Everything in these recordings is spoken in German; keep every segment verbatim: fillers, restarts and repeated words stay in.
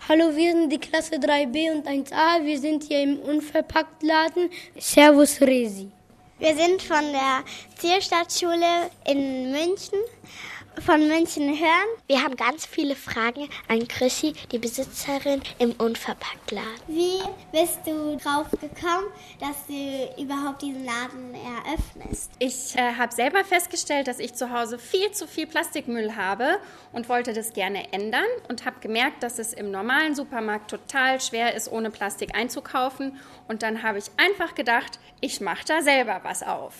Hallo, wir sind die Klasse drei b und eins a. Wir sind hier im Unverpacktladen. Servus Resi. Wir sind von der Zielstadtschule in München, von München-Hörn. Wir haben ganz viele Fragen an Chrissy, die Besitzerin im Unverpacktladen. Wie bist du drauf gekommen, dass du überhaupt diesen Laden eröffnest? Ich äh, habe selber festgestellt, dass ich zu Hause viel zu viel Plastikmüll habe und wollte das gerne ändern und habe gemerkt, dass es im normalen Supermarkt total schwer ist, ohne Plastik einzukaufen. Und dann habe ich einfach gedacht, ich mache da selber was auf.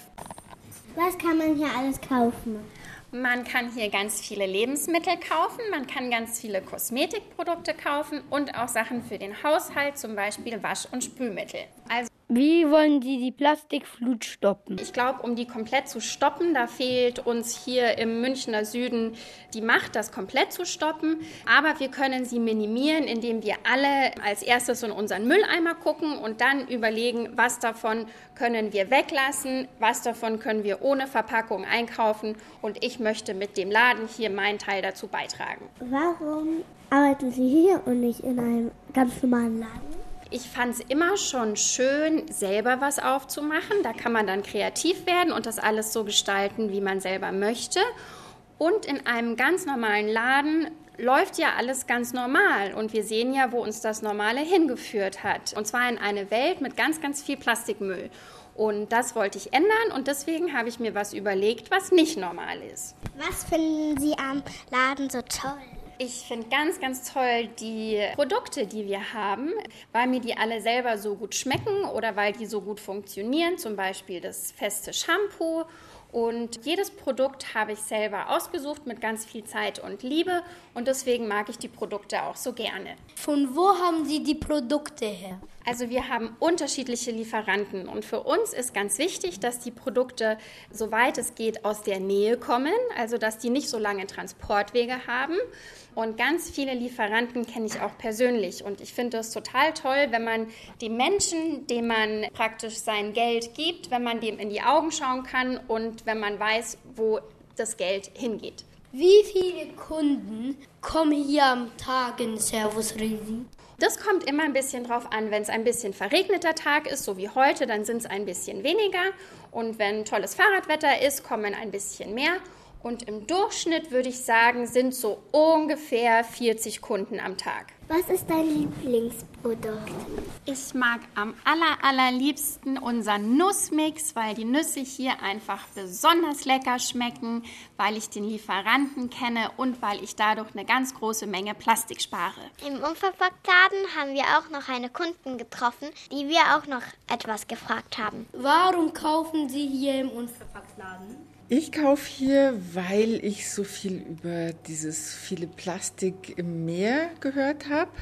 Was kann man hier alles kaufen? Man kann hier ganz viele Lebensmittel kaufen, man kann ganz viele Kosmetikprodukte kaufen und auch Sachen für den Haushalt, zum Beispiel Wasch- und Spülmittel. Also Wie wollen Sie die Plastikflut stoppen? ich glaube, um die komplett zu stoppen, da fehlt uns hier im Münchner Süden die Macht, das komplett zu stoppen. Aber wir können sie minimieren, indem wir alle als erstes in unseren Mülleimer gucken und dann überlegen, was davon können wir weglassen, was davon können wir ohne Verpackung einkaufen. Und ich möchte mit dem Laden hier meinen Teil dazu beitragen. Warum arbeiten Sie hier und nicht in einem ganz normalen Laden? Ich fand es immer schon schön, selber was aufzumachen. Da kann man dann kreativ werden und das alles so gestalten, wie man selber möchte. Und in einem ganz normalen Laden läuft ja alles ganz normal. Und wir sehen ja, wo uns das Normale hingeführt hat. Und zwar in eine Welt mit ganz, ganz viel Plastikmüll. Und das wollte ich ändern und deswegen habe ich mir was überlegt, was nicht normal ist. Was finden Sie am Laden so toll? Ich finde ganz, ganz toll die Produkte, die wir haben, weil mir die alle selber so gut schmecken oder weil die so gut funktionieren, zum Beispiel das feste Shampoo. Und jedes Produkt habe ich selber ausgesucht mit ganz viel Zeit und Liebe und deswegen mag ich die Produkte auch so gerne. Von wo haben Sie die Produkte her? Also wir haben unterschiedliche Lieferanten und für uns ist ganz wichtig, dass die Produkte, soweit es geht, aus der Nähe kommen, also dass die nicht so lange Transportwege haben. Und ganz viele Lieferanten kenne ich auch persönlich und ich finde es total toll, wenn man dem Menschen, dem man praktisch sein Geld gibt, wenn man dem in die Augen schauen kann und wenn man weiß, wo das Geld hingeht. Wie viele Kunden kommen hier am Tag in Servus Resi? Das kommt immer ein bisschen drauf an. Wenn es ein bisschen verregneter Tag ist, so wie heute, dann sind es ein bisschen weniger. Und wenn tolles Fahrradwetter ist, kommen ein bisschen mehr. Und im Durchschnitt würde ich sagen, sind so ungefähr vierzig Kunden am Tag. Was ist dein Lieblingsprodukt? Ich mag am aller, allerliebsten unseren Nussmix, weil die Nüsse hier einfach besonders lecker schmecken, weil ich den Lieferanten kenne und weil ich dadurch eine ganz große Menge Plastik spare. Im Unverpacktladen haben wir auch noch eine Kundin getroffen, die wir auch noch etwas gefragt haben. Warum kaufen Sie hier im Unverpacktladen? Ich kaufe hier, weil ich so viel über dieses viele Plastik im Meer gehört habe.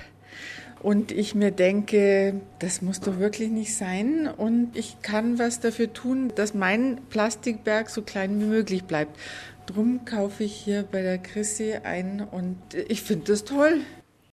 Und ich mir denke, das muss doch wirklich nicht sein. Und ich kann was dafür tun, dass mein Plastikberg so klein wie möglich bleibt. Drum kaufe ich hier bei der Chrissy ein und ich finde das toll.